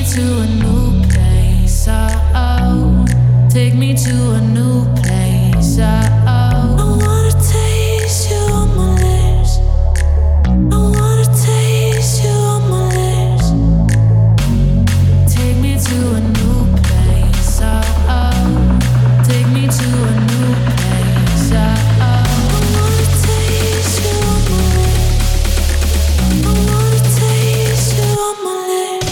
to a new place. Oh, take me to a new place. Oh, I wanna taste you on my lips. I wanna taste you on my lips. Take me to a new place. Oh, take me to a new place. Oh, I wanna taste you on my lips. I wanna taste you on my lips.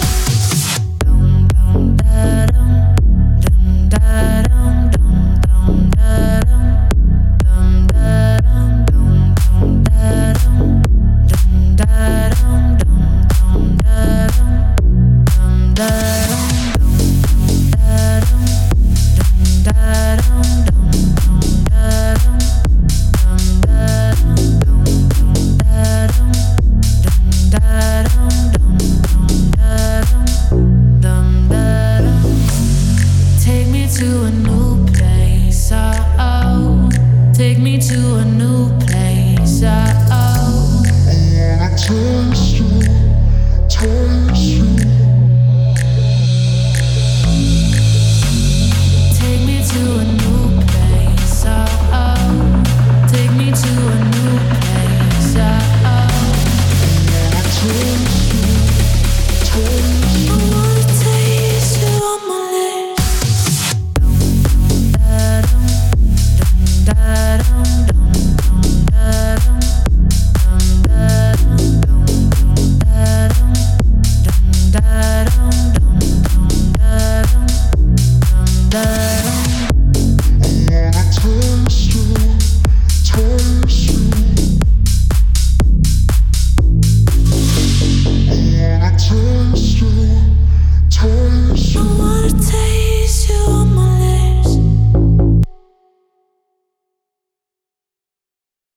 Take me to a new place. Oh, take me to a new place. Oh, I wanna taste you, taste you. take me to a new place. Oh, take me to a new place. Oh, I wanna taste you, taste you. I wanna taste you on my lips. I wanna taste